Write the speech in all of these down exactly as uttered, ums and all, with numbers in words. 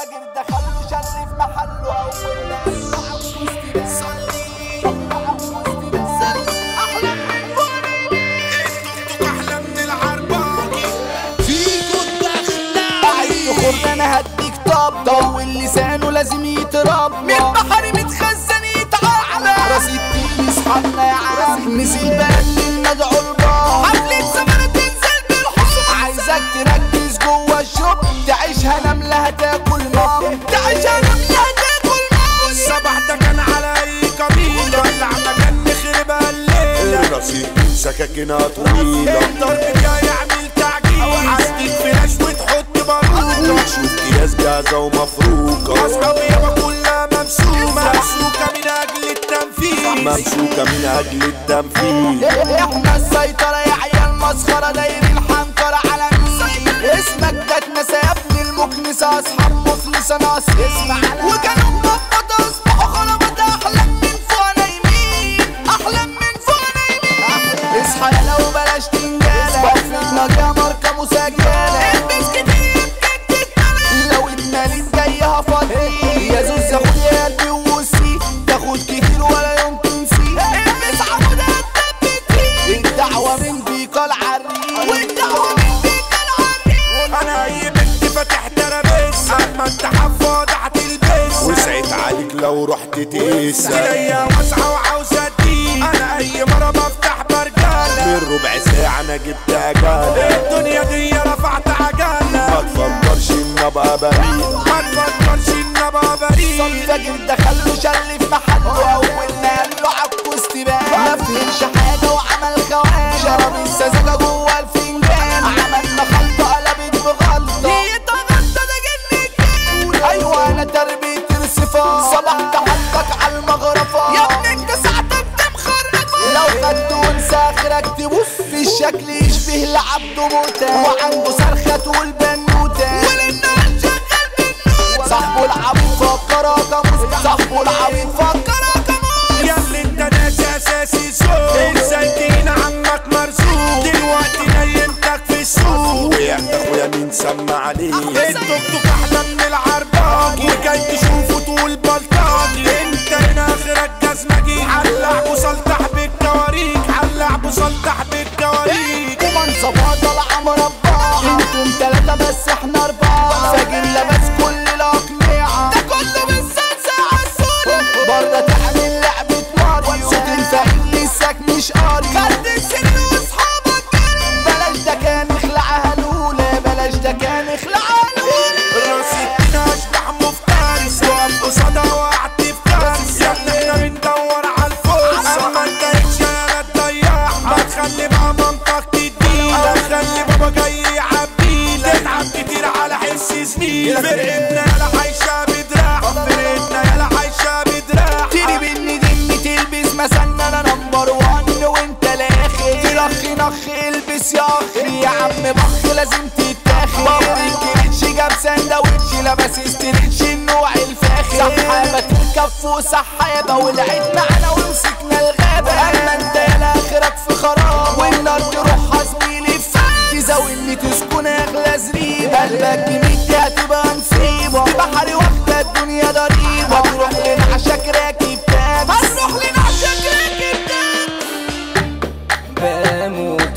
الفجر دخل له شل في محله اول ما قال له عاوز صلي احلى من فوق التوك احلى من العرباجي فيكو الدخله عايز تخر انا هديك طب طول لسانه لازم يتربى من بحر متخزن يتعالى راس التين اصحابنا يا عم نزل بقى المدعو البار حفلة زمانة تنزل بالحصول عايزك تركز جوه الشوب تعيشها نملة هتاكل مام تعيشها نملة هتاكل مام الصباح ده كان على اي قبيله ولعنا كان نخربها الليله رصيد سكاكينها طويله الضرب جاي يعمل تعجيل عندك فلاش وتحط باروكه شوف اكياس جاهزه ومفروكه اصحابي يابا كلها ممسوكه ممسوكه من اجل التنفيذ ممسوكه من اجل التنفيذ احنا السيطرة يا عيال مسخرة دايرين حنكرة على مين اسمك جاتنا يا ابن المكنسة اصحاب مفلسة ناس اسمع وكانوا مبطة اصبحوا خربت احلام من فوق نايمين احلام من فوق نايمين اصحى يا لو بلاش تنجالة وفرتنا يا ماركة مسجلة البس كتير يمكن تتملى لو اتمالت جايها فاضي يا زوز يا خد يا قلبي ووسي تاخد كتير ولا يوم تنسي البس عمودات الدعوة من بيقى العريس والدعوة من بيقى العريس انا اي بنت فاتح ترابيزه اما انت حفاض هتلبسها وسعت عليك لو رحت تقيسها تلاقيها واسعه وعاوزه تدين انا اي مره بفتح برجاله من ربع ساعه انا جبت اجاله الدنيا دي رفعت عجاله ما تفكرش ان ابقى بريء ما تفكرش ان ابقى بريء الفجر دخل له شل في محله اول ما قال له عكوز تبان ما فهمش حاجه وعمل خوان شرب السذاجه جوه الفنجان عملنا خلطه قلبت بغلطه نيتها غلطه ده جنك ايوه انا تربيه الصفات صبحت حطك على المغرفه يا ابني انت ساعتك مخرفه لو خدت وانسى اخرك تبص في الشكل يشبه لعبده موته وعنده صرخه والبنوته وللنهار شغال بالنوته صاحبه العبيد فكرك موسى صاحبه العبيد فكرك موسى يا اللي انت ناسي اساسي سوق انسانتين عمك مرزوق دلوقتي نيمتك في السوق وقعت اخويا مين سمع عليك التوك توك احلى من العرباجي وجاي تشوفه طول بلطاجي انت هنا اخرك جزمجي علق وصلتح بالكواريك علق وصلتح بالكواريك ومنصبها طالعه مربعه انتم تلاته بس احنا اربعه فاجر لابس كل الاقنعه ده كله بالسلسة عالسوري بره تعمل لعبه ماريو صوت الفقير لساك مش قاري خد السن واصحابك جري بلاش ده كان اخلعها الاولى بلاش ده كان اخلعها الاولى راسي كده اشبح مفترس وقف قصادها وقعت في كارث يا ابني احنا بندور على الفرصه اما انت اتشالت تضيعها ما تخلي بقى منطق تدينا خلي بابا جاي يعبينا تتعب كتير على حس سنين فرقتنا يالا عايشه بدراع فرقتنا يالا عايشه بدراع تيجي بني دمي تلبس مسنة انا نمبر وان وانت لاخر تلخ نخ البس يا اخي يا عم بخ لازم تتاخد بابا الكريتش جاب سندوتش لابس استريتش النوع الفاخر سحابة تركب فوق سحابة ولعت معانا ومسكنا الغابة اما انت يالا اخرك في خراب والنار تروح زميلي في تزاولني تسكن اغلى زريبة قلبك جميل هتبقى نصيبة في بحري واخدة الدنيا ضريبة هتروح لنعشك راكب تاكس هتروح لنعشك راكب تاكس بموت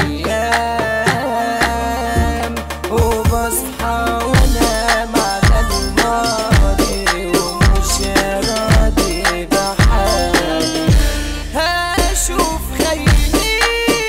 ايام وبصحى وانام على الماضي ومش راضي بحالي هشوف خيالي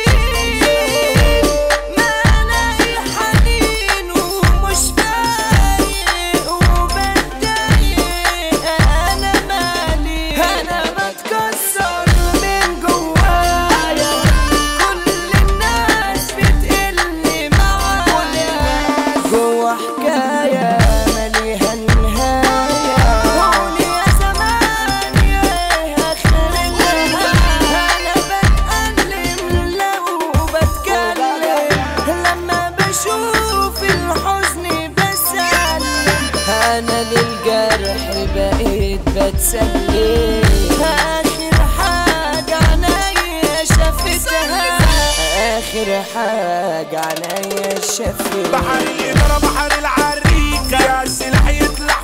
ما الاقي حنين ومش فايق وبتضايق انا مالي انا بتكسر من جوايا كل الناس بتقلي معايا جوا حكاية ماليها نهاية وقول يا زمان يا آخرتها أنا بتألم لو بتكلم لما بشوف الحزن بسلم أنا للجرح بقيت بتسلم آخر حاجة عينيا شافتها آخر حاجة عينيا شافتها بحر يضرب بحر العريكة يا السلاح يطلع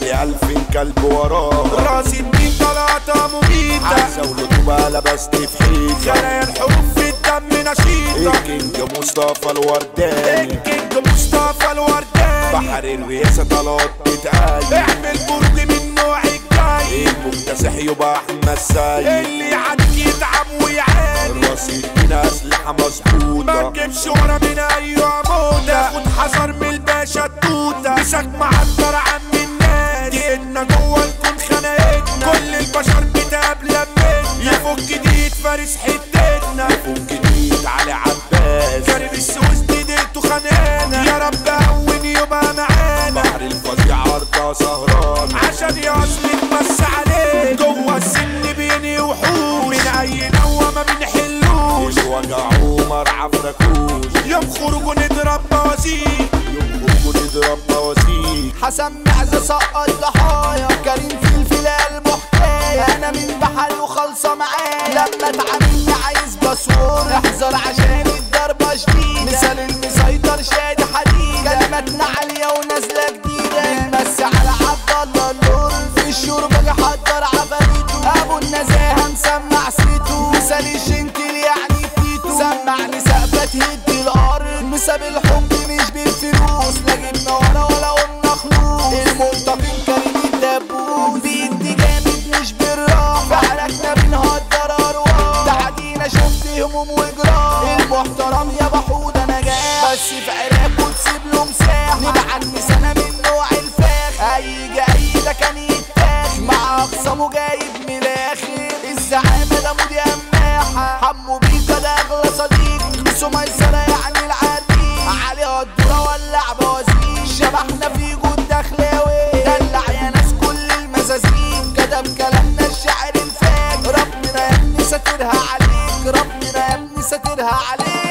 تلاقي ألفين كلب وراه. راس الدين طلعتها مميتة، عزة ولطوبة لبست في حيطة، خلايا الحروف في الدم نشيطة. الكينج مصطفى الورداني، الكينج مصطفى الورداني، بحر الرئاسة طلعت تتقايل، اعمل برج من نوع الجاي، المكتسح يبقى أحمد سيد، اللي يعديك يتعب ويعاني. راس الدين أسلحة ما مظبوطة، تجيبش ورا من اي عمودة، خد حذر من الباشا التوتة، مسك معطر عم الناس، جينا جوه نكون خناقتنا، كل البشر بتقابل لمتنا، يفك جديد فارس حتتنا، فوق جديد على عباس، كريم السويس ديديته خانقانا، يا رب هون يبقى معانا، بحر الفظيع عرضة سهران، عشان يا اصل تمس عليه، جوه السن بيني وحوش، من اي نوة ما بنحلوش، وجعوا مرعى فراكوش، يوم خروجوا نضرب بوازيك، يوم خروجوا نضرب بوازيك. حسن معزة سقط ضحايا، كريم فلفل قلبه حكاية، انا من بحر وخالصة معايا، لما تعاملني عايز باسورد، احذر عشان الضربة شديدة، مثال المسيطر شادي حديد، كلماتنا عالية ونازلة جديدة، بنمسي على عبد الله اللور، في الشرب اجي احضر عفاريته، ابو النزاهة مسمع سيته، مثال الجنتل يعني تيتو، سمعني سقفة تهدي الارض، مساب الحب مش بالفلوس، لا جبنا ورا ولا قلنا خلوص، المنتقم كريم الدبوس، بيدي جامد مش بالراحة، فعلكنا بنهدر ارواح، تعدينا شفت هموم وجراح، المحترم يا بحود انا جاي، بس في عراك وتسيب له مساحة، نبعت سنة من نوع الفاخ، هيجي اي ده كان يتاخد، مع اخصامه جايب ملاخر، الزعامة ده مودي اماحة، حمو بيكا ده اغلى صديق، بسو ميسرة يعني العريق، عليها الدورة ولع بوازيك، شبحنا في جود دخلاوي، دلع يا ناس كل المزازيك، كتب كلامنا الشعر الفاك، ربنا يا ابني ساترها عليك، ربنا يا ابني ساترها عليك.